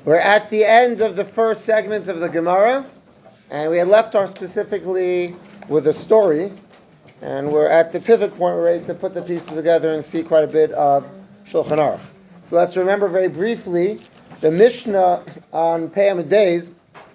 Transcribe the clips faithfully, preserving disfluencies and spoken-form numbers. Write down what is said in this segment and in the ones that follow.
We're at the end of the first segment of the Gemara, and we had left off specifically with a story, and we're at the pivot point. We're ready to put the pieces together and see quite a bit of Shulchan Aruch. So let's remember very briefly, the Mishnah on Pei Amud Beis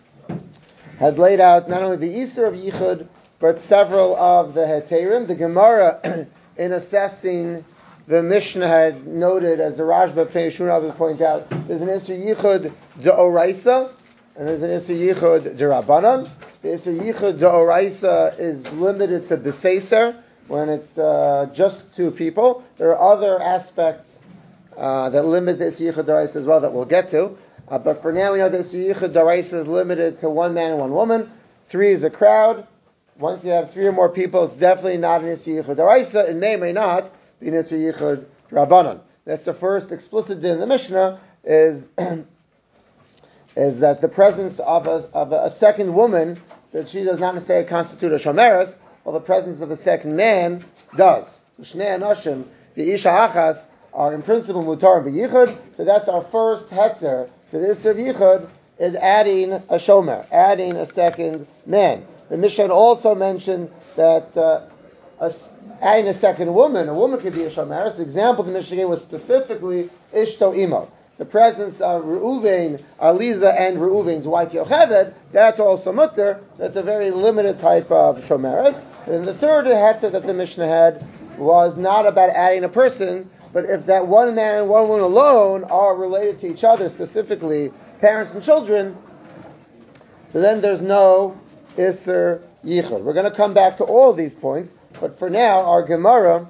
had laid out not only the Isur of Yichud, but several of the Heterim. The Gemara, in assessing the Mishnah, had noted, as the Rashba, Pnei Yeshua, and others point out, there's an Isur Yichud D'Oraisa, and there's an Isur Yichud D'Rabbanan. The Isur Yichud D'Oraisa is limited to B'Seiser, when it's uh, just two people. There are other aspects uh, that limit the Isur Yichud D'Oraisa as well that we'll get to. Uh, but for now, we know the Isur Yichud D'Oraisa is limited to one man and one woman. Three is a crowd. Once you have three or more people, it's definitely not an Isur Yichud D'Oraisa. It may or may not be an Isur Yichud Rabbanan. That's the first explicit din in the Mishnah, is is that the presence of a, of a second woman, that she does not necessarily constitute a shomeres, while the presence of a second man does. So Shnei Anashim, the Isha Achas, are in principle mutar and b'yichud. So that's our first hector to the Isur of Yichud, is adding a shomer, adding a second man. The Mishnah also mentioned that uh, a, adding a second woman, a woman could be a shomer. The example the Mishnah gave was specifically Ishto Imo. The presence of Reuven, Aliza, and Reuven's wife Yocheved, that's also mutter. That's a very limited type of shomeres. And the third heter that the Mishnah had was not about adding a person, but if that one man and one woman alone are related to each other, specifically parents and children, so then there's no Isur Yichud. We're going to come back to all of these points, but for now, our Gemara,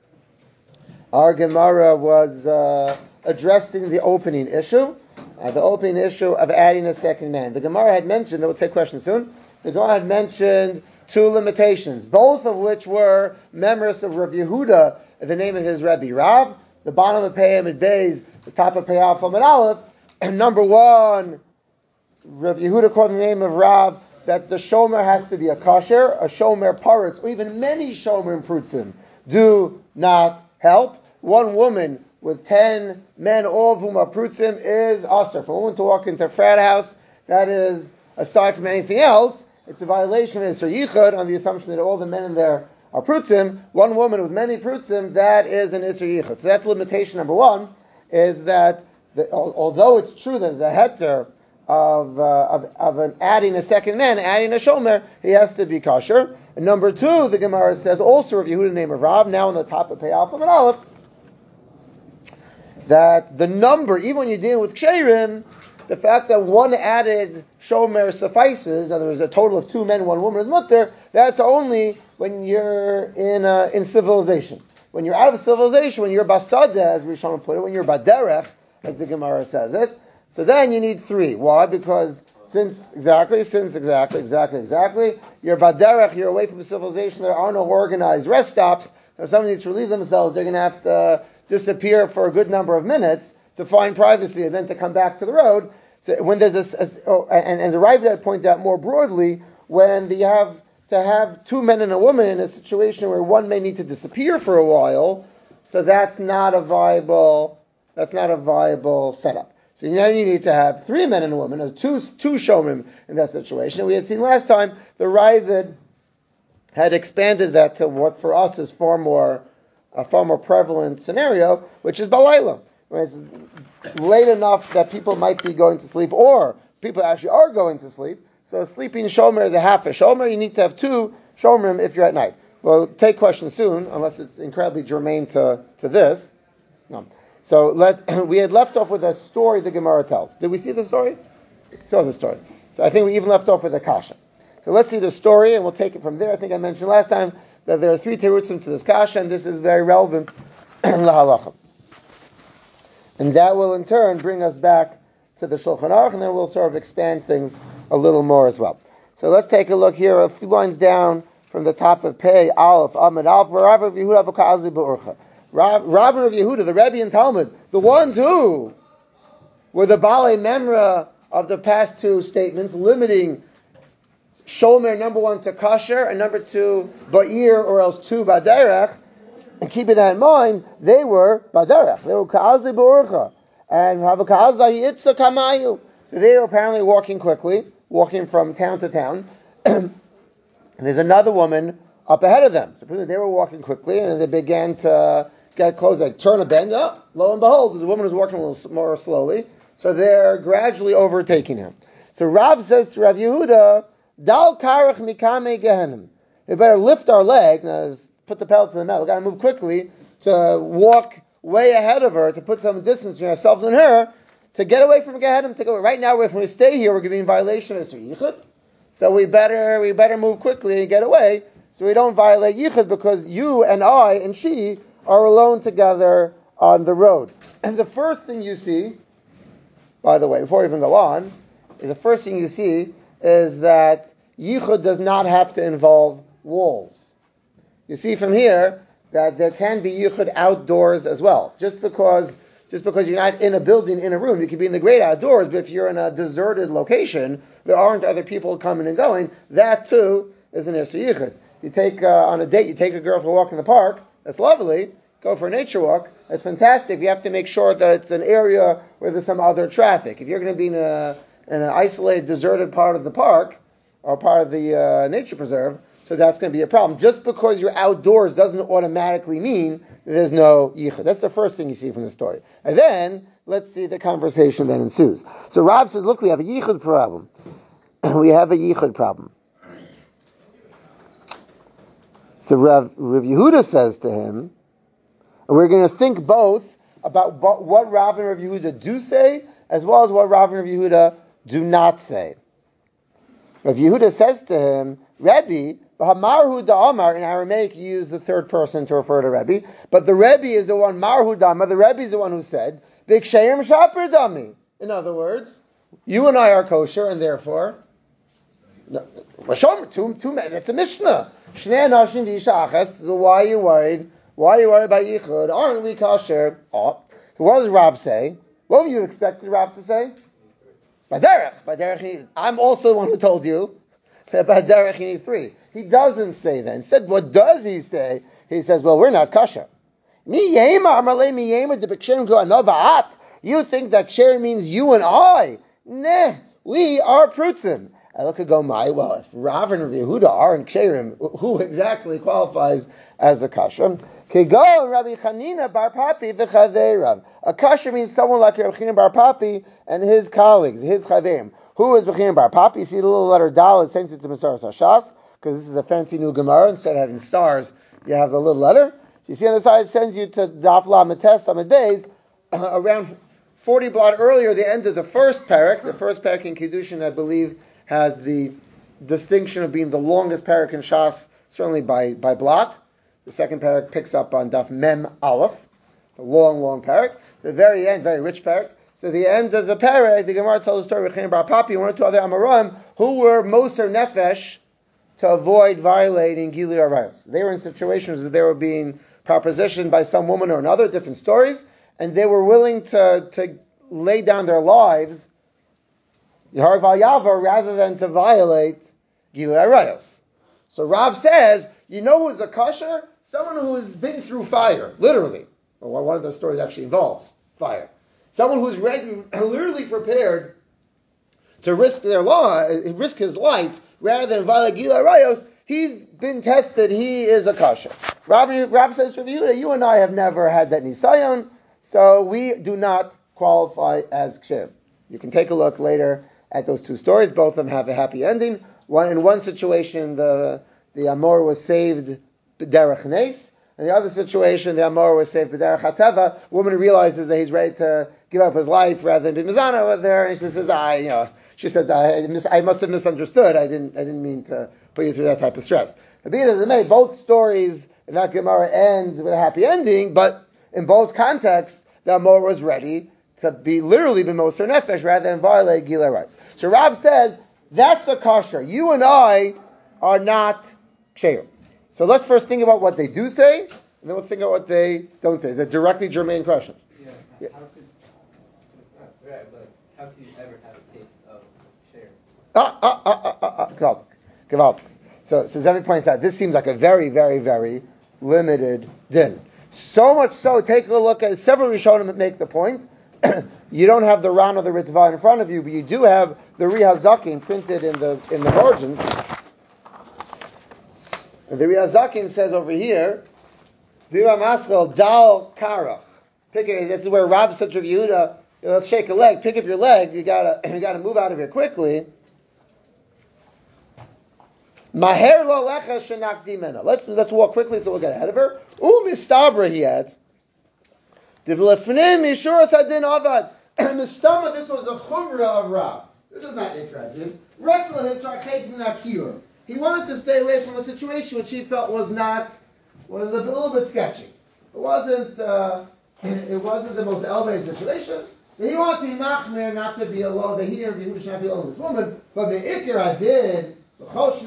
our Gemara was uh, addressing the opening issue, uh, the opening issue of adding a second man. The Gemara had mentioned, that we'll take questions soon, the Gemara had mentioned two limitations, both of which were members of Rav Yehuda, the name of his Rebbe Rav, the bottom of Pei Amud Beis, the top of Pei Alpha Amud Aleph, and number one, Rav Yehuda called the name of Rav, that the shomer has to be a kosher, a shomer paritz, or even many shomer prutzim do not help. One woman with ten men, all of whom are prutzim, is asur. For a woman to walk into a frat house, that is, aside from anything else, it's a violation of Isur Yichud on the assumption that all the men in there are prutzim. One woman with many prutzim, that is an Isur Yichud. So that's limitation number one, is that the, although it's true that the heter Of, uh, of of an adding a second man, adding a shomer, he has to be kosher. And number two, the Gemara says also of Yehuda, the name of Rav, now on the top of Pei Alpha and Aleph, that the number, even when you're dealing with ksherim, the fact that one added shomer suffices. In other words, a total of two men, one woman is mutter. That's only when you're in uh, in civilization. When you're out of civilization, when you're basada, as Rishon put it, when you're baderech, as the Gemara says it. So then you need three. Why? Because since, exactly, since, exactly, exactly, exactly, you're baderech, you're away from civilization, there are no organized rest stops, if somebody needs to relieve themselves, they're going to have to disappear for a good number of minutes to find privacy and then to come back to the road. So when there's a, a oh, and, and the Rav pointed out more broadly, when you have to have two men and a woman in a situation where one may need to disappear for a while, so that's not a viable, that's not a viable setup. So then you need to have three men and a woman, or two two shomrim in that situation. And we had seen last time the Ravid had expanded that to what for us is far more a far more prevalent scenario, which is balayla. It's late enough that people might be going to sleep, or people actually are going to sleep. So a sleeping shomer is a half a shomer. You need to have two shomrim if you're at night. We'll take questions soon, unless it's incredibly germane to, to this. No. So let we had left off with a story the Gemara tells. Did we see the story? Saw the story. So I think we even left off with a kasha. So let's see the story, and we'll take it from there. I think I mentioned last time that there are three terutzim to this kasha, and this is very relevant lahalacha. And that will in turn bring us back to the Shulchan Aruch, and then we'll sort of expand things a little more as well. So let's take a look here, a few lines down from the top of Pei Aleph Amud Aleph. Rav of Yehuda v'Ka'azi b'Urcha. Rav of Yehuda, the Rebbe and Talmud, the ones who were the Balei Memra of the past two statements, limiting Shomer number one to kosher and number two Ba'ir or else two Baderech, and keeping that in mind, they were Baderech, they were Ka'azi B'Urcha. And so they were apparently walking quickly, walking from town to town. And there's another woman up ahead of them. So they were walking quickly, and they began to get close, like turn a bend. Oh, lo and behold, there's a woman who's walking a little more slowly. So they're gradually overtaking him. So Rav says to Rav Yehuda, Dal karach mikame gehenim. We better lift our leg, now, put the pellets in the metal. We've got to move quickly to walk way ahead of her, to put some distance between ourselves and her, to get away from Gehenim, to go. Right now, if we stay here, we're going to be in violation of Yichud. So we better we better move quickly and get away, so we don't violate Yichud, because you and I and she are alone together on the road. And the first thing you see, by the way, before we even go on, is the first thing you see is that Yichud does not have to involve walls. You see from here that there can be Yichud outdoors as well. Just because just because you're not in a building, in a room, you could be in the great outdoors, but if you're in a deserted location, there aren't other people coming and going, that too is an Isser Yichud. You take, uh, on a date, you take a girl for a walk in the park, that's lovely, go for a nature walk, that's fantastic. You have to make sure that it's an area where there's some other traffic. If you're going to be in, a, in an isolated, deserted part of the park, or part of the uh, nature preserve, so that's going to be a problem. Just because you're outdoors doesn't automatically mean that there's no yichud. That's the first thing you see from the story. And then, let's see the conversation that ensues. So Rav says, look, we have a yichud problem. we have a yichud problem. So Rav, Rav Yehuda says to him, and we're going to think both about what Rav and Rav Yehuda do say, as well as what Rav and Rav Yehuda do not say. Rav Yehuda says to him, Rebbe, Marhu da'amar, in Aramaic you use the third person to refer to Rebbe, but the Rebbe is the one, Marhu da'amar, the Rebbe is the one who said, B'kshayim shaper dami. In other words, you and I are kosher, and therefore, no, two, two, that's a Mishnah. Shnei anashim v'isha achas, so why are you worried? Why are you worried about yichud? Aren't we kosher? Oh. So what does Rav say? What would you expect Rav to say? Baderech, Baderech, I'm also the one who told you that Baderech you need three. He doesn't say that. Instead, what does he say? He says, well, we're not kosher. You think that ksher means you and I? Nah, we are prutzim. I look and go, my, well, if Rav and Rav Yehuda aren't ksherim, who exactly qualifies as a kasher? Kego Rabbi Chanina Bar Papi v'chaveirav. A kasher means someone like Rabbi Chanina Bar Papi and his colleagues, his chaverim. Who is Rabbi Chanina Bar Papi? You see the little letter Dal, it sends it to Masaras Hashas, because this is a fancy new Gemara. Instead of having stars, you have a little letter. So you see on the side, it sends you to Daf La Metes Amid Beis, around forty blot earlier, the end of the first parak. The first parak in Kiddushin, I believe, has the distinction of being the longest parak in Shas, certainly by, by blot. The second parak picks up on Daf Mem Aleph, the long, long parak. The very end, very rich parak. So the end of the parak, the Gemara tells the story of Chaim Bar Papi and one or two other Amoraim who were Moser Nefesh to avoid violating Gilui Arayos. They were in situations where they were being propositioned by some woman or another, different stories, and they were willing to, to lay down their lives Yahar Val Yavar, rather than to violate Gilui Arayos. So Rav says, you know who's a kosher? Someone who has been through fire, literally. Well, one of those stories actually involves fire. Someone who's ready, literally prepared to risk their life, risk his life, rather than violate Gilui Arayos. He's been tested. He is a kosher. Rav, Rav says to Yehuda, you and I have never had that nisayon, so we do not qualify as ksher. You can take a look later at those two stories. Both of them have a happy ending. One in one situation, the the Amor was saved b'derech nes. In the other situation, the Amor was saved b'derech hateva. Woman realizes that he's ready to give up his life rather than be mizana with her, and she says, "I, you know," she says, I, mis- "I must have misunderstood. I didn't, I didn't mean to put you through that type of stress." But be as it may, both stories in that Gemara end with a happy ending. But in both contexts, the Amor was ready to be literally be Moser Nefesh rather than violate Gilui Arayos. So Rav says that's a kosher. You and I are not ksher. So let's first think about what they do say, and then we'll think about what they don't say. It's a directly germane question. Yeah. yeah. How could not threat, but how could you ever have a case of ksher? Ah ah ah ah ah ah. Gewaltig, gewaltig. So, so Zevi points out this seems like a very, very, very limited din. So much so, take a look at several Rishonim that make the point you don't have the Ran or the Ritva in front of you, but you do have the Rihazakin printed in the in the margins. And the Rihazakin says over here, Vira Maschel Dal Karach. Pick it. This is where Rab said to Yehuda, let's shake a leg. Pick up your leg. You gotta you gotta move out of here quickly. Maher lo lecha shenakdi mena. Let's let's walk quickly so we'll get ahead of her. U mistabra he adds. Divlefnim mishuras hadin avad. Mistama, this was a chumra of Rab. This is not interesting. Retzla his sarkek minakir. He wanted to stay away from a situation which he felt was not was a little bit sketchy. It wasn't uh, it wasn't the most elevated situation. So he wanted to be machmir, not to be alone. That he didn't he should not be alone with this woman. But the ikra did. The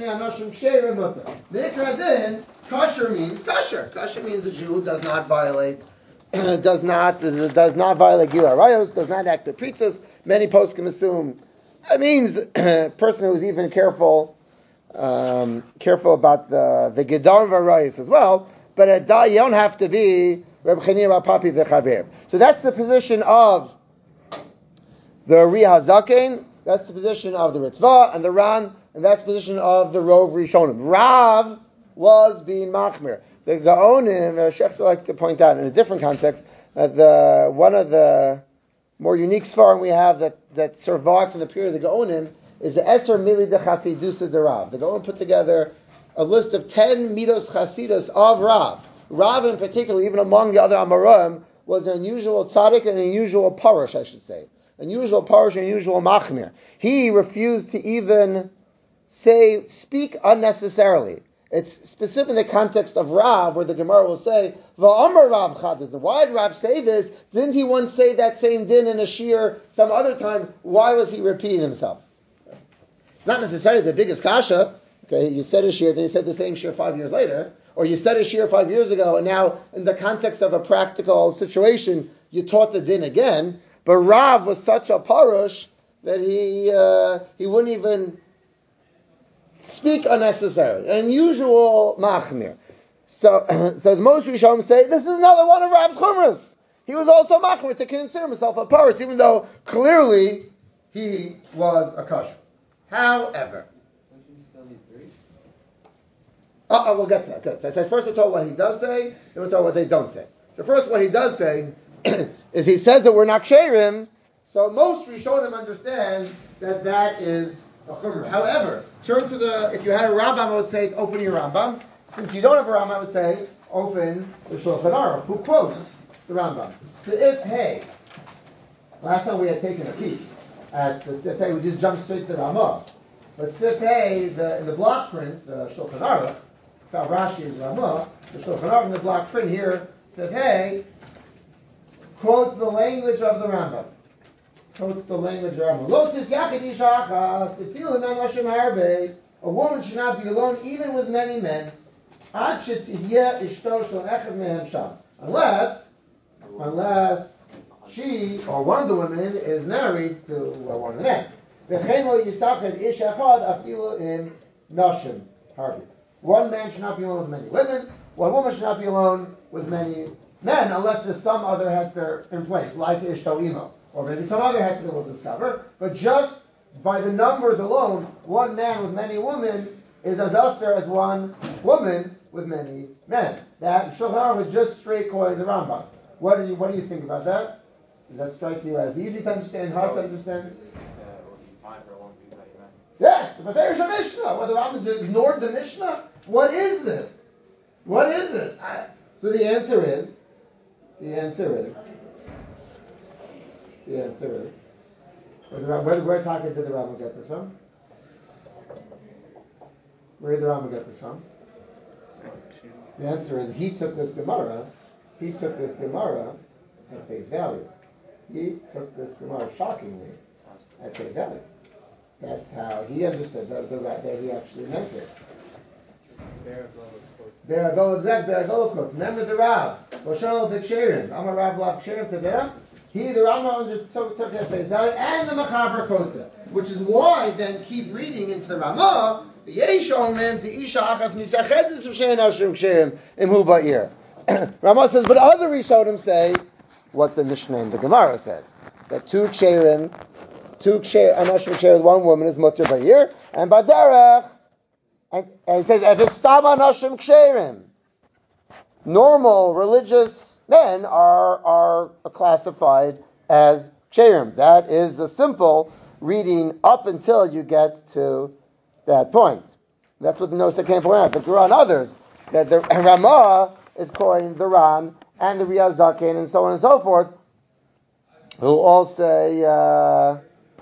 ikra did. Kosher means kosher. Kosher means a Jew who does not violate. does not does not violate Gila Rayos, does not act with pizzas. Many posts can assume it means a person who's even careful, um, careful about the the Gedar Varayos as well. But a da, you don't have to be Reb Chanina Papi v'Chaver. So that's the position of the Riha Zaken. That's the position of the Ritva and the Ran, and that's the position of the Rov Rishonim. Rav was being machmir. The Gaonim, uh, Shechter likes to point out in a different context, that the one of the more unique svarim we have that, that survived from the period of the Gaonim is the Eser Mili de Chasidusa de Rav. The Gaonim put together a list of ten midos chasidus of Rav. Rav in particular, even among the other Amoraim, was an unusual tzaddik and an unusual parush, I should say. Unusual parush and unusual machmir. He refused to even say, speak unnecessarily. It's specific in the context of Rav, where the Gemara will say, "Va'amar Rav Chadaz." Why did Rav say this? Didn't he once say that same din in a shir some other time? Why was he repeating himself? It's not necessarily the biggest kasha. Okay, you said a shir, then you said the same shir five years later, or you said a shir five years ago, and now in the context of a practical situation, you taught the din again. But Rav was such a parush that he uh, he wouldn't even speak unnecessarily. Unusual machmir. So, so the most Rishonim say this is another one of Rav's chumras. He was also machmir to consider himself a parush, even though clearly he was a kosher. However, uh, we'll get to that. Good. So I said first we'll talk what he does say, then we'll talk what they don't say. So first, what he does say is he says that we're not ksherim. So most Rishonim understand that that is a chumrah. However, turn to the, if you had a Rambam, I would say open your Rambam. Since you don't have a Rambam, I would say open the Shulchan Aruch. Who quotes the Rambam? Seif Hey. Last time we had taken a peek at the Seif Hey, we just jumped straight to the Ramah. But Seif Hey, the, in the block print, the Shulchan Aruch, so Rashi is Ramah, the Shulchan Aruch in the block print here, Seif Hey quotes the language of the Rambam. Quotes the language of the Rambam. Lotus yachid isha achas, tefilin anashim harbe. A woman should not be alone, even with many men. Ad shetihye ishto shel echad mehem sham. Unless, unless she or one of the women is married to uh, one of the men. V'chein lo yisachid ish echad afilu in nashim harbe. One man should not be alone with many women. One woman should not be alone with many men, unless there's some other heter in place, like ishto imo. Or maybe some other heter that we'll discover. But just by the numbers alone, one man with many women is as usher as one woman with many men. That Shulchan Aruch is just straight quoting the Rambam. What do you What do you think about that? Does that strike you as easy to understand, hard to understand? Yeah, the Meferish Mishnah. Whether Rambam ignored the Mishnah, what is this? What is this? I, so the answer is, the answer is. The answer is, where, the, where, where Taka did the Rambam get this from? Where did the Rambam get this from? The answer is, he took this Gemara, he took this Gemara at face value. He took this Gemara, shockingly, at face value. That's how he understood the, the, that he actually meant it. Beragol, exact, Beragol quotes. Remember the Rav, Boshal B'Ksherim, Amar Rav Lav Ksherim Tevera. He, the Rambam, undertook took at face value, and the Machaber quotes it, which is why then keep reading into the Ramah. Ramah says, but other Rishonim say what the Mishnah and the Gemara said. that two ksherim, two ksher, anashim ksher with one woman is mutter ba'ir, and baderech, and, and he says, if it's stam anashim ksherim, normal religious men are are classified as ksherim. That is a simple reading up until you get to that point. That's what the Nosa came point out. The Quran, others, that the Ramah is calling the Ran and the Riyaz Zaken and so on and so forth, who all say uh,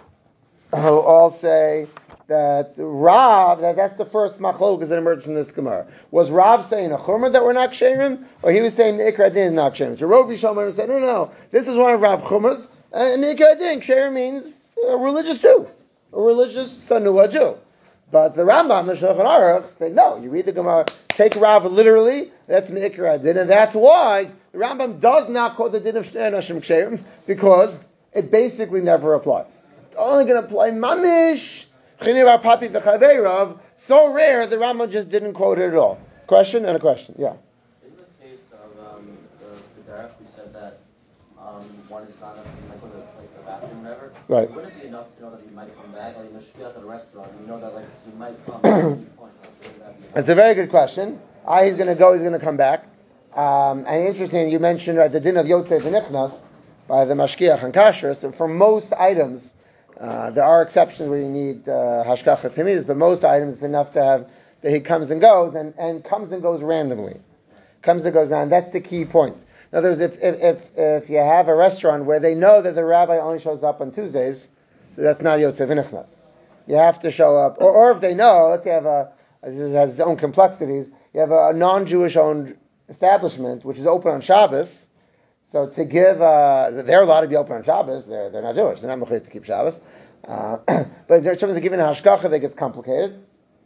who all say that Rav, that that's the first machlokas that emerged from this Gemara. Was Rav saying a chumrah that we're not ksherim, or he was saying the Ikra Din is not ksherim? So Rav Yishalman said, no, no, no, this is one of Rav chumras, and the Ikra Din, ksherim means a religious Jew, a religious Sanua Jew. But the Rambam, the Shulchan Aruch, say no. You read the Gemara, take Rav literally. That's Meikra Din, and that's why the Rambam does not quote the Din of Nashim Ksherim, because it basically never applies. It's only going to apply Mamish Chiniv Papi v'Chaveirav. So rare, the Rambam just didn't quote it at all. Question and a question. Yeah. In the case of um, the, the Derek, we said that um, one is not like with a, like the bathroom, or whatever. Right. Wouldn't it be enough to know that he might come back? Like, you should be at the restaurant, and you know that like he might come at any point. That's a very good question. Ah, he's going to go. He's going to come back. Um, and interesting, you mentioned uh, the din of Yotzei v'Nichnas by the Mashkiach and Kasher. So for most items, uh, there are exceptions where you need uh, Hashgacha Timidus, but most items it's enough to have that he comes and goes, and, and comes and goes randomly. Comes and goes around. That's the key point. In other words, if, if if if you have a restaurant where they know that the rabbi only shows up on Tuesdays, so that's not Yotzei v'Nichnas. You have to show up, or, or if they know, let's say you have a, this has its own complexities, you have a, a non-Jewish owned establishment which is open on Shabbos, so to give, uh, they're allowed to be open on Shabbos, they're they're not Jewish, they're not mechuyev to keep Shabbos, uh, but in terms of giving a hashgacha, that gets complicated,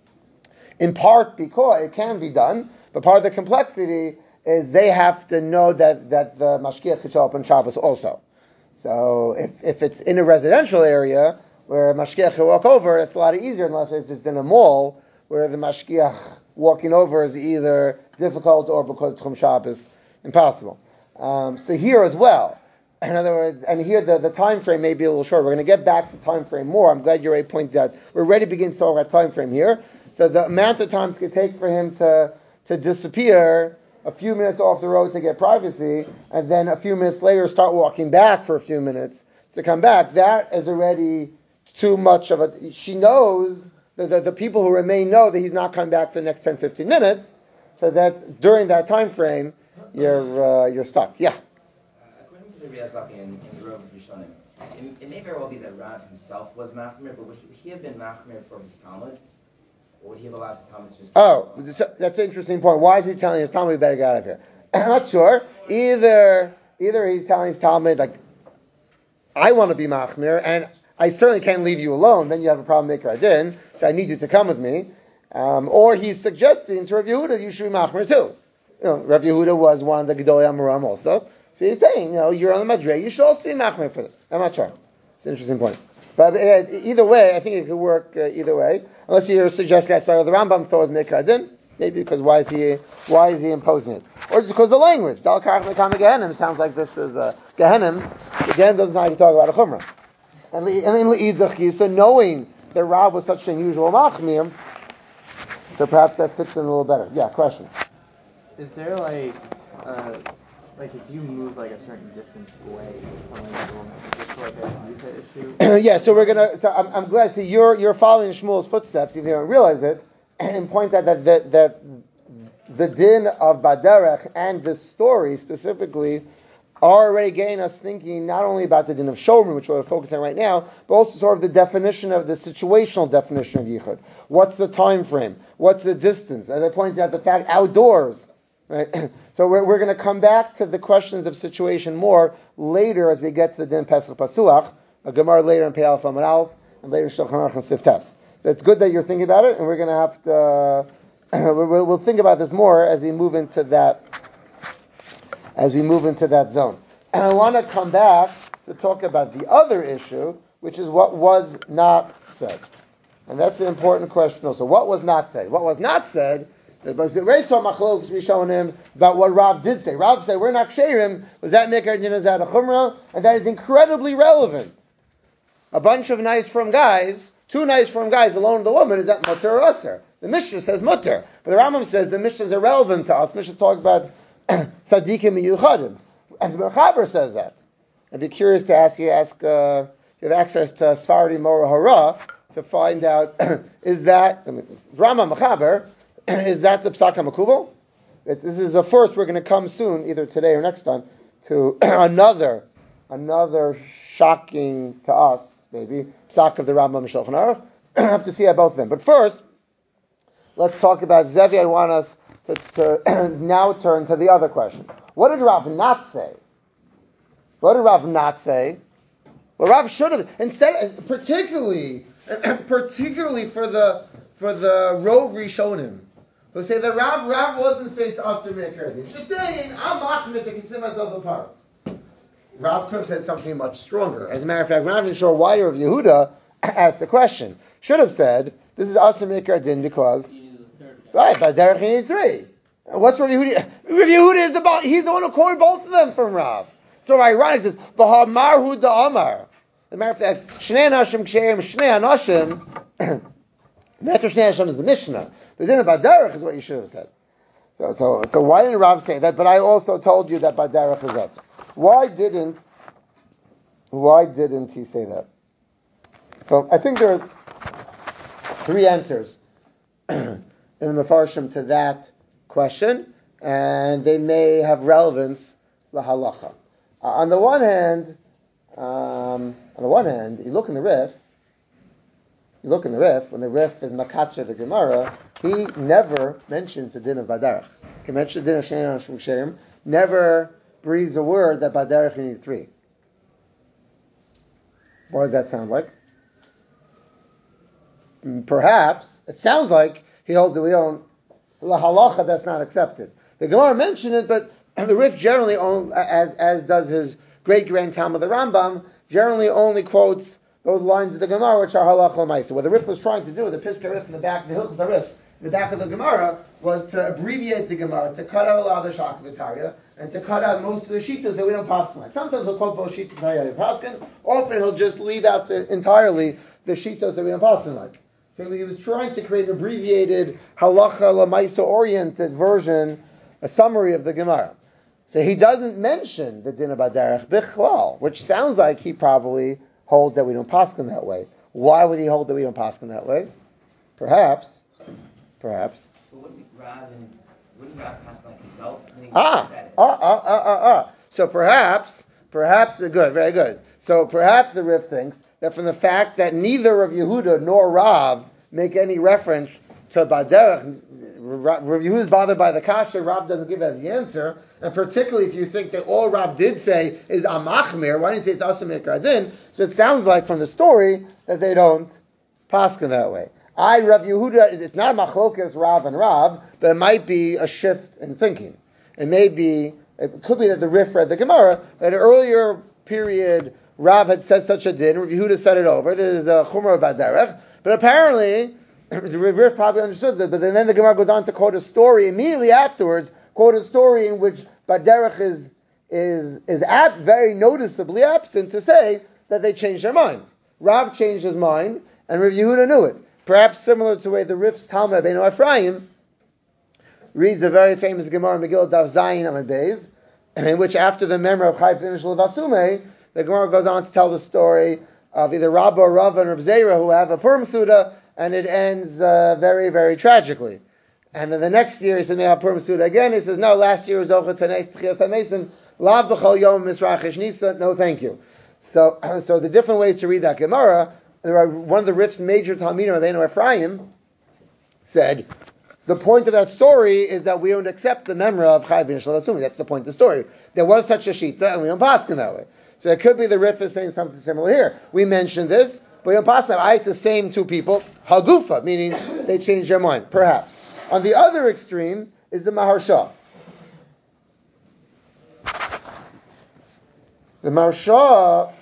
in part because it can be done, but part of the complexity is they have to know that, that the mashgiach could show up on Shabbos also. So if if it's in a residential area where a mashgiach can walk over, it's a lot easier unless it's in a mall where the mashgiach walking over is either difficult or because it's Chum Shabbos impossible. Um, so here as well, in other words, and here the, the time frame may be a little short. We're going to get back to time frame more. I'm glad you already pointed out. We're ready to begin to talk about time frame here. So the amount of time it could take for him to to disappear, a few minutes off the road to get privacy, and then a few minutes later start walking back for a few minutes to come back, that is already too much of a... She knows, the, the, the people who remain know that he's not coming back for the next ten, fifteen minutes, so that during that time frame, you're uh, you're stuck. Yeah? Uh, according to the Riyazaki and, and the Rov of Rishonim, it, it may very well be that Rav himself was Machmir, but would he have been Machmir for his Talmud? Or would he have allowed his Talmud to just... Oh, that's an interesting point. Why is he telling his Talmud we better get out of here? I'm not sure. Either either he's telling his Talmud, like, I want to be Machmir, and I certainly can't leave you alone, then you have a problem, Mikra Din, so I need you to come with me. Um, or he's suggesting to Rav Yehuda, you should be Machmir too. You know, Rav Yehuda was one of the Gedolei Amoram also. So he's saying, you know, you're on the Madrei, you should also be Machmir for this. I'm not sure. It's an interesting point. But uh, either way, I think it could work uh, either way. Unless you're suggesting that sorry, the Rambam thought it was Mikra Din, maybe because why is he why is he imposing it? Or just because of the language. Dal Karach Mekam Gehenim sounds like this is a Gehenim. Gehenim doesn't sound like you talk about a Chumrah. And then Le'idzach, so knowing that Rav was such an unusual Machmir, so perhaps that fits in a little better. Yeah, question. Is there like, uh, like if you move like a certain distance away from like a woman, is it like a Yuta issue? Yeah, so we're gonna. So I'm, I'm glad. So you're you're following Shmuel's footsteps, even if you don't realize it, and point out that that that the din of Baderech and this story specifically are already getting us thinking not only about the din of Shomer, which we're focusing on right now, but also sort of the definition of the situational definition of Yichud. What's the time frame? What's the distance? As I pointed out, the fact outdoors. Right? So we're we're going to come back to the questions of situation more later as we get to the din Pesach Pasuach, a Gemara later in Pei Aleph Amud Aleph, and later in Shulchan Aruch and Siftes. So it's good that you're thinking about it, and we're going to have to uh, we'll, we'll think about this more as we move into that as we move into that zone. And I want to come back to talk about the other issue, which is what was not said. And that's an important question also. What was not said? What was not said But Reis saw machlokes Rishonim about what Rav did say. Rav said, we're not ksherim. Was that Mikar Din, is that a Chumrah? And that is incredibly relevant. A bunch of nice from guys, two nice from guys alone with the woman, is that mutter or usher? The Mishnah says mutter. But the Rambam says the Mishnah is irrelevant to us. Mishnah talks about tzaddikim miyuchadim. And the Mechaber says that. I'd be curious to ask you, ask, uh, if you have access to Sfardi Mora Hara, to find out, is that, I mean, Rambam Mechaber, is that the Psak HaMakubal? This is the first, we're going to come soon, either today or next time, to another, another shocking to us, maybe, Psak of the Rambam Shulchan Aruch. I have to see about both of them. But first, let's talk about Zevi. I want us to, to now turn to the other question. What did Rav not say? What did Rav not say? Well, Rav should have, instead, particularly, particularly for the for the Rov Rishonim, who say that Rav Rav wasn't saying it's Aser Me'ikar. He's just saying, I'm Machmir to consider myself apart. Rav could have said something much stronger. As a matter of fact, we're not even sure why Rav Yehuda asked the question. Should have said, this is Aser Me'ikar Din because, right, by Derech you need three. What's Rav Yehuda? Rav Yehuda is the, he's the one who quoted both of them from Rav. So ironic, it says, V'ha'marhu da'amar. As a matter of fact, Shnei Anashim Ksherim, Shnei Anashim, Metro Shnei Anashim is the Mishnah. The din of Baderech is what you should have said. So, so, so why didn't Rav say that? But I also told you that Baderech is us. Why didn't, why didn't he say that? So I think there are three answers in the Mefarshim to that question, and they may have relevance lahalacha. Uh, on the one hand, um, on the one hand, you look in the Rif, you look in the Rif, when the Rif is Makacha the Gemara, he never mentions the din of Baderech. He mentions the din of Shnei Anashim Ksherim, never breathes a word that Baderech you need three. What does that sound like? Perhaps, it sounds like he holds that we own la halacha that's not accepted. The Gemara mentioned it, but the Rif generally, only, as as does his great grand Talmud the Rambam, generally only quotes those lines of the Gemara which are halacha l'maisa. What the Rif was trying to do, the Piskei Rif in the back, the Hilchos HaRif, in the back of the Gemara, was to abbreviate the Gemara, to cut out a lot of the Shakavitaria, and to cut out most of the shitas that we don't pass like. Sometimes he'll quote both shitas that paskin. Often he'll just leave out the, entirely the shitas that we don't pass like. So he was trying to create an abbreviated halacha l'maisa oriented version, a summary of the Gemara. So he doesn't mention the din of Baderech bichlal, which sounds like he probably holds that we don't paskin that way. Why would he hold that we don't paskin that way? Perhaps, perhaps. But wouldn't Rav and wouldn't Rav paskin like himself? I mean, Ah, he said it. ah, ah, ah, ah, ah. So perhaps, perhaps, good, very good. So perhaps the Rif thinks that from the fact that neither Rav Yehuda nor Rav make any reference to Baderech, Rav Yehuda is bothered by the kasha, Rav doesn't give as the answer, and particularly if you think that all Rav did say is Amachmir, why didn't he say it's Aser Me'ikar Din? So it sounds like from the story that they don't paskin that way. I, Rav Yehuda, it's not a machlokas Rav and Rav, but it might be a shift in thinking. It may be, it could be that the Rif read the Gemara, that an earlier period Rav had said such a din, Rav Yehuda said it over, there is a chumrah about derech, but apparently the Rif probably understood that, but then, then the Gemara goes on to quote a story immediately afterwards, quote a story in which Baderech is is is ab, very noticeably absent to say that they changed their mind. Rav changed his mind, and Rav Yehuda knew it. Perhaps similar to the way the Rif's Talmud Rabbeinu Ephraim reads a very famous Gemara Megillah Daf Zayin Amud Beis, in which after the memory of Chai finished Levasume, the Gemara goes on to tell the story of either Rabba or Rava and Reb Zera who have a Purim Suda, and it ends uh, very, very tragically. And then the next year he says, "Me'al Purim Suda again." He says, "No, last year was Zocha Taneis Tchias HaMesim, Lav B'chol Yom Misrachish Nisa." No, thank you. So, so the different ways to read that Gemara. There are, one of the Rif's major Talmidim, Rabbeinu Ephraim, said the point of that story is that we don't accept the memra of Chai V'Nishal Asumi. That's the point of the story. There was such a shita, and we don't paskin that way. So it could be the Rif is saying something similar here. We mentioned this, but we don't paskin that way. It's the same two people, Hagufa, meaning they changed their mind, perhaps. On the other extreme is the Maharsha. The Maharsha,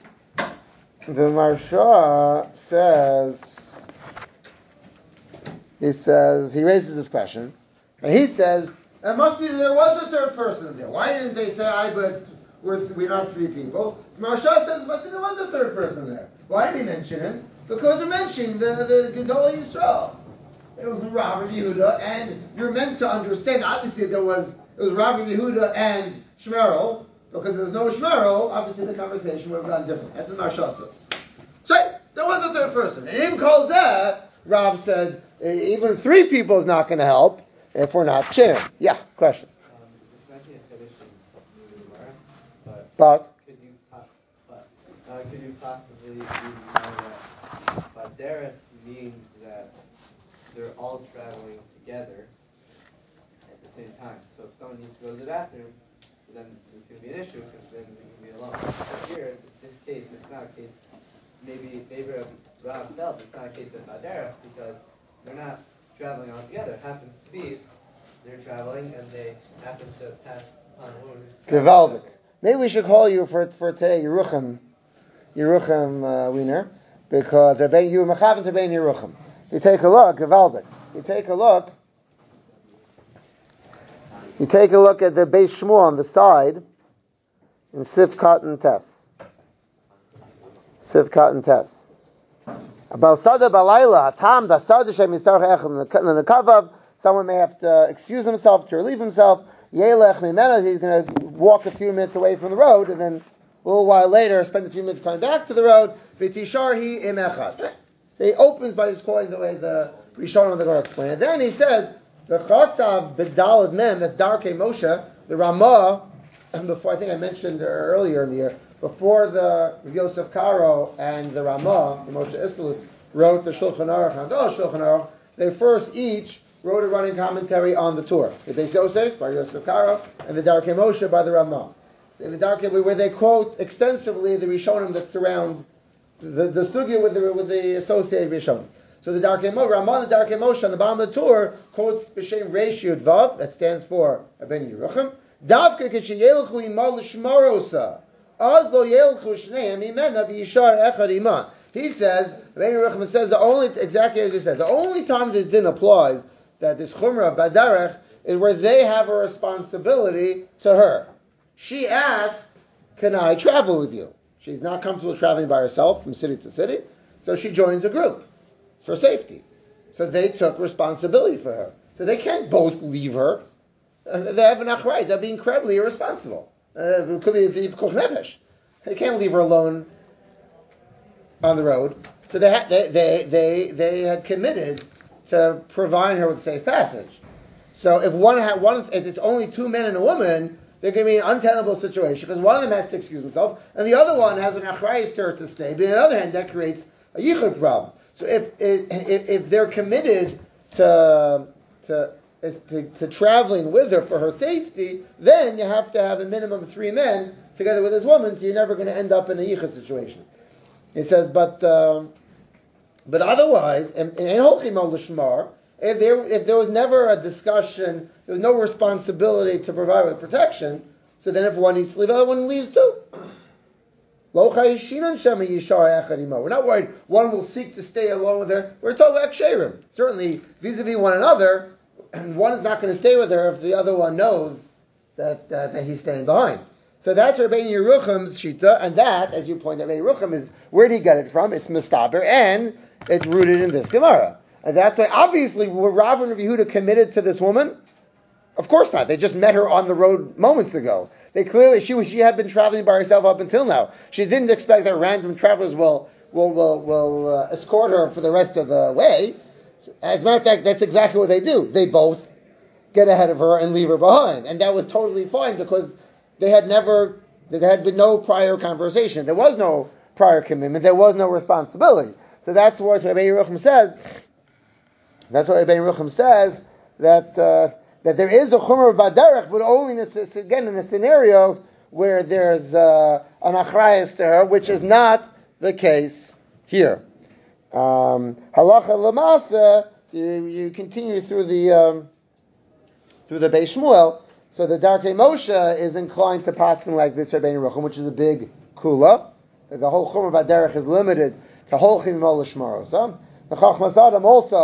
the Maharsha says he says, he raises this question, and he says, it must be that there was a third person there. Why didn't they say, I, but we're, we're not three people? Maharsha says, it must be there was a third person there. Why did he mention him? Because we're mentioning the, the Gedol Yisrael. It was Rav and Yehuda, and you're meant to understand, obviously there was, it was Rav and Yehuda and Shmerel, because if there was no Shmerel, obviously the conversation would have gone different. That's what Maharsha says. So, there was a third person. And in Kol Zeh, Rav said, even three people is not going to help if we're not sharing. Yeah, question. Um, this might be a tradition in the Gemara, but, But could you po- but, uh, could you possibly use that Baderech means that they're all traveling together at the same time. So if someone needs to go to the bathroom, then it's going to be an issue because then they can be alone. But here, in this case, it's not a case. Maybe maybe Rav felt it's not a case of Baderech because they're not traveling all together. It happens to be they're traveling and they happen to pass upon a woman who's Gevaldik. Maybe we should call you for for today Yerucham, Yerucham uh, Wiener, because you were mechavan to bein Yerucham. You take a look, Gevaldik. You take a look. You take a look at the Beis Shmuel on the side in Sivkat and Tes. Sivkat and Tes. Balsada balayla tam basada shem mistarach echad in the kavav. Someone may have to excuse himself to relieve himself. Yelech mimena, he's going to walk a few minutes away from the road, and then a little while later spend a few minutes coming back to the road. V'tisharhi im echad. He opens by just calling the way the Rishonim of the Gemara explain it. Then he says the chasav bedalad mem, that's Darkei Moshe, the Ramah. And before, I think I mentioned earlier in the year, before the Yosef Karo and the Ramah, the Moshe Isserles, wrote the Shulchan Aruch, Haggadah Shulchan Aruch, they first each wrote a running commentary on the Torah. The Beis Yosef by Yosef Karo and the Darkei Moshe by the Ramah. So in the Darkei, where they quote extensively the Rishonim that surround the, the sugya with the with the associated Rishonim. So the Darkei Moshe, Ramah, the Darkei Moshe on the bottom of the Torah quotes B'Shem Reish Yud Vav, that stands for Ben Yerucham. Davka k'sheyelchu imal l'shmarosa, az lo yelchu shneim imena v'yishar echad iman. He says, Ben Yerucham says the only exactly as he said, the only time this din applies, that this chumrah badarech, is where they have a responsibility to her. She asked, "Can I travel with you?" She's not comfortable traveling by herself from city to city, so she joins a group for safety. So they took responsibility for her. So they can't both leave her. Uh, they have an achray. They'll be incredibly irresponsible. Uh, it could be koch nefesh. They can't leave her alone on the road. So they had, they, they they they had committed to provide her with safe passage. So if one had one, if it's only two men and a woman, they're going to be in an untenable situation because one of them has to excuse himself and the other one has an achrayus to her to stay. But on the other hand, that creates a yichud problem. So if if, if they're committed to to, to to traveling with her for her safety, then you have to have a minimum of three men together with this woman, so you're never going to end up in a yichud situation. He says, but um, but otherwise, in holchim al l'shmar, if there if there was never a discussion, there was no responsibility to provide with protection, so then if one needs to leave, the other one leaves too. We're not worried one will seek to stay alone with her. We're talking about ksherim. Certainly, vis-a-vis one another, and one is not going to stay with her if the other one knows that uh, that he's staying behind. So that's Rabbeinu Yerucham's shita, and that, as you point out, Rabbeinu Yerucham is, where did he get it from? It's mistaber, and it's rooted in this Gemara. And that's why, obviously, were Rav and Rav Yehuda committed to this woman? Of course not. They just met her on the road moments ago. They clearly, she was, she had been traveling by herself up until now. She didn't expect that random travelers will will will, will uh, escort her for the rest of the way. As a matter of fact, that's exactly what they do. They both get ahead of her and leave her behind, and that was totally fine because they had never, there had been no prior conversation. There was no prior commitment. There was no responsibility. So that's what Rabbi Yerucham says. That's what Rabbi Yerucham says that. Uh, that there is a chumrah baderech, but only in a, again in a scenario where there's uh, an achrayus to her, which is not the case here. Um, halacha lamasa, you, you continue through the um, through the Beis Shmuel. So the Darkei Moshe is inclined to paskin like this Rabbeinu Yerucham, which is a big kula. The whole chumrah baderech is limited to holchim al l'shmarosa. The Chachmas Adam also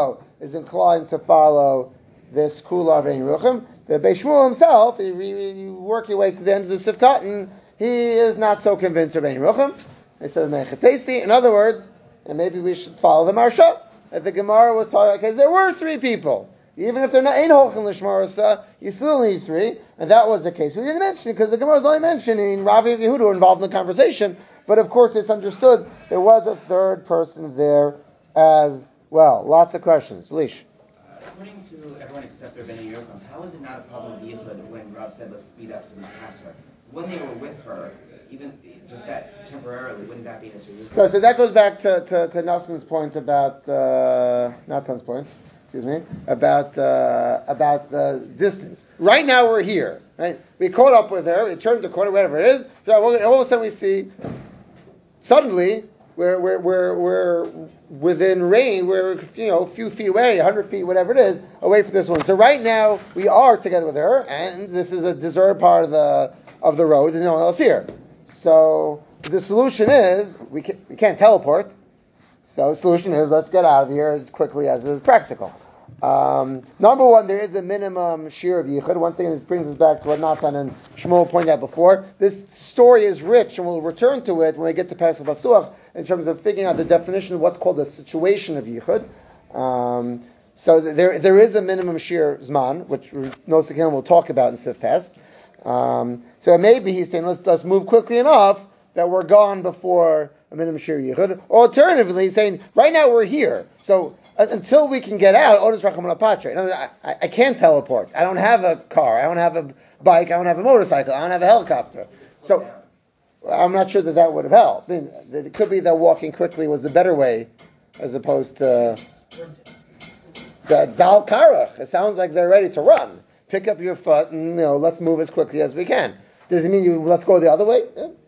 is inclined to follow this Kula of Ein Ruchim. The Beis Shmuel himself, you, you work your way to the end of the Sifkatan, he is not so convinced of Ein Ruchim. He says Mechatesi. In other words, and maybe we should follow the Marsha. That the Gemara was talking, because there were three people. Even if they're not Ein Holchem L'Shmarasa, you still need three, and that was the case. We didn't mention it because the Gemara is only mentioning Ravi and Yehuda were involved in the conversation, but of course it's understood there was a third person there as well. Lots of questions. Leash. According to everyone except Rabbeinu Yerucham, how is it not a problem with Yichud when Rav said let's speed up so we can pass her? When they were with her, even just that temporarily, wouldn't that be an issue? No, so that goes back to, to, to Nelson's point about, uh, Nathan's point, excuse me, about uh, about the distance. Right now we're here, right? We caught up with her, we turned the corner, whatever it is, so all of a sudden we see, suddenly, we're, we're, we're, we're within range, we're, you know, a few feet away, a hundred feet, whatever it is, away from this one. So right now, we are together with her, and this is a deserted part of the of the road, there's no one else here. So, the solution is, we, can, we can't teleport, so the solution is, let's get out of here as quickly as is practical. Um, number one, there is a minimum shear of yichud. Once again, this brings us back to what Nathan and Shmuel pointed out before. This story is rich, and we'll return to it when we get to Pesach Basuach, in terms of figuring out the definition of what's called the situation of yichud. Um, so there, there is a minimum shear zman, which Nosek will talk about in Siftas. Um, so maybe he's saying, let's let's move quickly enough that we're gone before a minimum shir yichud. Alternatively, he's saying, right now we're here. So uh, until we can get out, Otis Rachamon Apatre. I, I, I can't teleport. I don't have a car. I don't have a bike. I don't have a motorcycle. I don't have a helicopter. So I'm not sure that that would have helped. I mean, it could be that walking quickly was the better way, as opposed to the Dal Karach. It sounds like they're ready to run. Pick up your foot and, you know, let's move as quickly as we can. Does it mean you let's go the other way?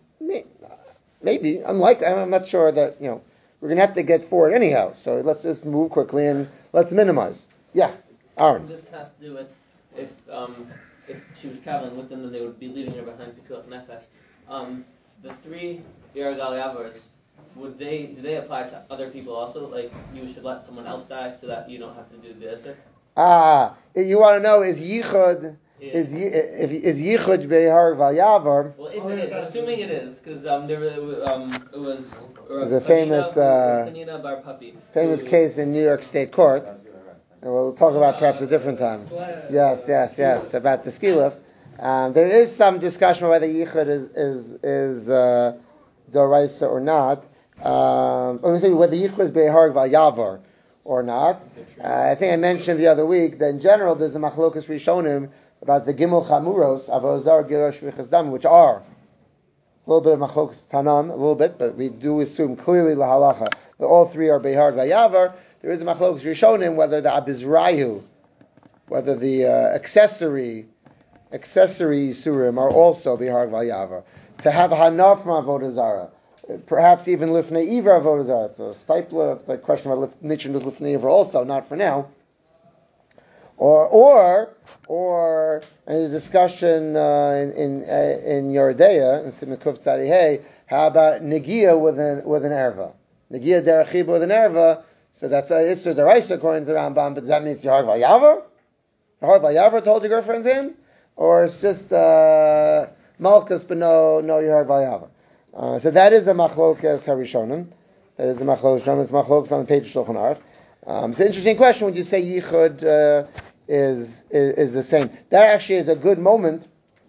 Maybe. Unlikely. I'm not sure that, you know, we're going to have to get forward anyhow. So let's just move quickly and let's minimize. Yeah, Aaron. This has to do with if um, if she was traveling with them, then they would be leaving her behind Pikuach Nefesh. Um, the three Yeragal Yavars, would they do they apply to other people also? Like you should let someone else die so that you don't have to do the Isser? Ah, you want to know, is Yichud, yeah. is if is Yichud Behar Valyavar? Well, if it is, assuming it is, because um, there um, it was There's a famous uh, Bar Puppy, famous case in New York State Court. And we'll talk about perhaps a different time. Yes, yes, yes, about the ski lift. Um, there is some discussion whether Yichud is is is uh, Doraisa or not. Um, whether Yichud is Behar Valyavar or not. Uh, I think I mentioned the other week that in general there's a machlokas rishonim about the gimel chamuros, avozar, girosh, v'chazdam, which are a little bit of machlokas tanam, a little bit, but we do assume clearly lahalacha that all three are behar vayavar. There is a machlokas rishonim whether the abizrayu, whether the uh, accessory accessory surim are also behar vayavar. To have hanaf from avodah zarah. Perhaps even lifnei ivra avodah zarah. It's a stipler. The question about nitzin does lifnei ivra also, not for now. Or or or in the discussion uh, in in, uh, in Yeridea in Simikuf Tzadihei, how about negia with an with an erva, negia derachiba with an erva? So that's a isser deraisa according to the Rambam. But does that mean it's Yahar Vayavar? Yahar Vayavar told your girlfriend's in, or it's just uh, Malchus but no no Yahar Vayavar? Uh, so that is a machlokas harishonim. That is the machlokas harishonim. It's machlokas on the page of Shulchan Aruch. Um, it's an interesting question when you say yichud uh, is, is is the same. That actually is a good moment,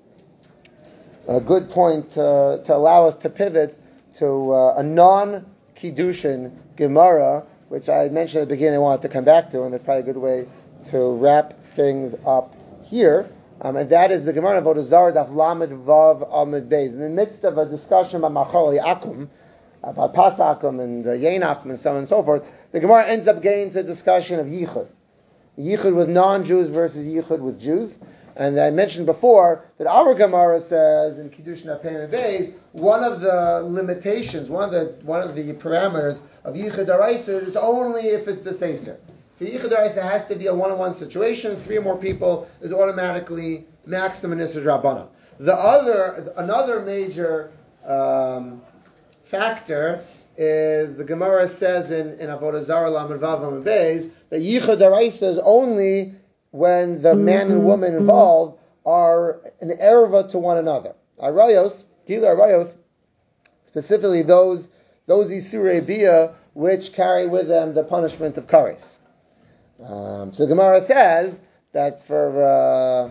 a good point uh, to allow us to pivot to uh, a non-kiddushin Gemara, which I mentioned at the beginning I wanted to come back to, and that's probably a good way to wrap things up here. Um, and that is the Gemara of Avodah Zarah Daf Lamed Vav Amud Beis. In the midst of a discussion about Machal Akum, about Pas Akum and uh, Yain Akum and so on and so forth, the Gemara ends up getting into a discussion of Yichud. Yichud with non-Jews versus Yichud with Jews. And I mentioned before that our Gemara says in Kiddushin Apem Beis, one of the limitations, one of the one of the parameters of Yichud Daraisa is only if it's B'Seiser. For Yichud Daraisa, it has to be a one-on-one situation. Three or more people is automatically maximum Nisr Rabbanan. The other, another major um, factor is the Gemara says in, in Avodah Zarah Lamed Vav Amud Beis that Yichud Daraisa is only when the man and woman involved are an erva to one another. Arayos, Gila Arayos, specifically those those Isurei Bia which carry with them the punishment of kares. Um, so the Gemara says that for uh,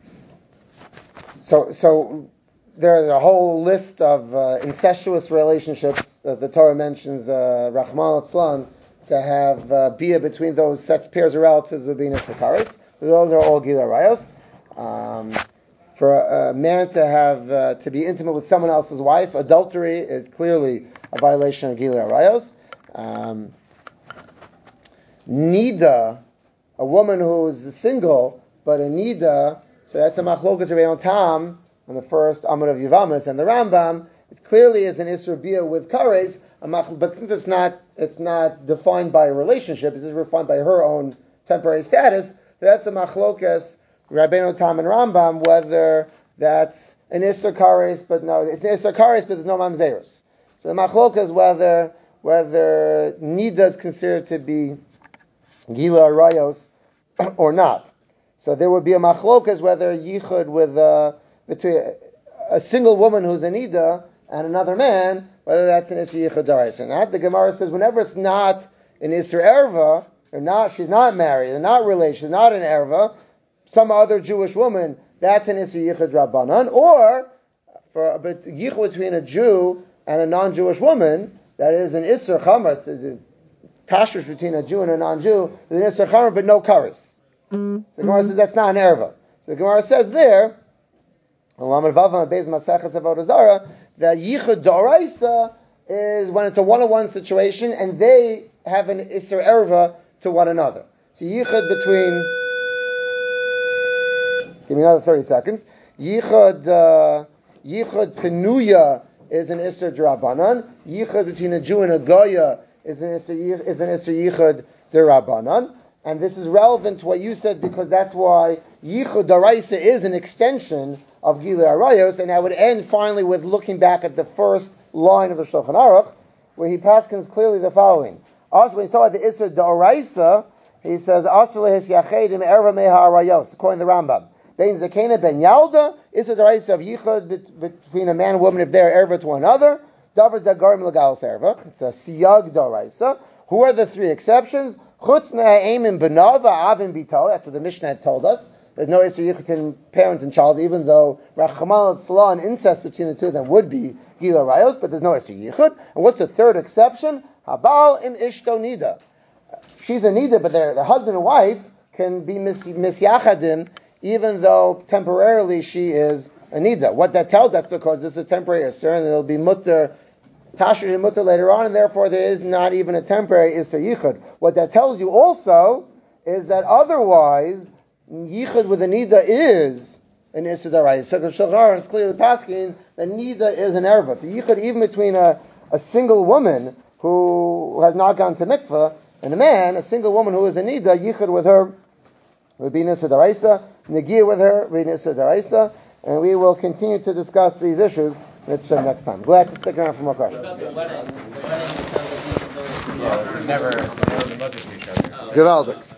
so so there's a whole list of uh, incestuous relationships that the Torah mentions, uh, Rahman Atzlan, to have uh, bia between those sets pairs of relatives would be nesakaris. Those are all gila rayos. Um, for a, a man to have uh, to be intimate with someone else's wife, adultery is clearly a violation of gila rayos. Um, Nida, a woman who is single, but a Nida, so that's a machlokas Rebbeinu Tam on the first Amud of Yavamas and the Rambam. It clearly is an Isra Bia with Kares, but since it's not it's not defined by a relationship, it's just defined by her own temporary status, that's a machlokas Rebbeinu Tam and Rambam, whether that's an Isra Kares, but no, it's an Isra Kares, but there's no Mamzerus. So the machlokas whether whether Nida is considered to be Gila Rayos or not. So there would be a machlokas whether yichud with uh, between a single woman who's a nida and another man, whether that's an isra yichud daraisa or not. The Gemara says whenever it's not an isra erva, or not, she's not married, they're not related, she's not an erva, some other Jewish woman, that's an isra yichud rabbanan. Or for but yichud between a Jew and a non-Jewish woman, that is an isra chamas, is a tashrish between a Jew and a non-Jew, is an isra chamas, but no karis. So the Gemara says that's not an erva. So the Gemara says there, that yichud d'oraisa is when it's a one-on-one situation and they have an isser erva to one another. So yichud between, give me another thirty seconds. Yichud uh, yichud penuya is an isser d'Rabbanan. Yichud between a Jew and a goya is an isser is an isser yichud d'Rabbanan. And this is relevant to what you said because that's why Yichud Daraisa is an extension of Gilui Arayos. And I would end finally with looking back at the first line of the Shulchan Aruch, where he paskins clearly the following. Also, when he talks about the Isser Daraisa, he says, Asr lehis yachedim erva meha arayos, according to the Rambam. Ben Zakena ben Yalda, Isser Daraisa of Yichud between a man and woman if they're erva to one another. Davar Zagarim Legalos erva. It's a Siyag Daraisa. Who are the three exceptions? Chutz me'a'eim benava avin bito. That's what the Mishnah had told us. There's no Isser Yichud in parent and child, even though Rachman Tzla and incest between the two of them would be Gila Rayos, but there's no Isser Yichud. And what's the third exception? Habal im ishto nida. She's a nida, but their, their husband and wife can be mis, misyachadim, even though temporarily she is a nida. What that tells us, because this is a temporary Isser, and it'll be mutter Tashri and Mutter later on, and therefore there is not even a temporary Isser Yichud. What that tells you also is that otherwise, Yichud with a Nida is an Isser Daraisa. So the Shulchan Aruch is clearly pasking that Nida is an erva. So Yichud even between a, a single woman who has not gone to mikveh and a man, a single woman who is a Nida, Yichud with her would be an Isser Daraisa, Negiyah with her would be an Isser Daraisa, and we will continue to discuss these issues next time. Glad to stick around for more questions. About the wedding, the wedding, it sounds like these are those- Yeah, never, never been looking for each other. Gewaldig.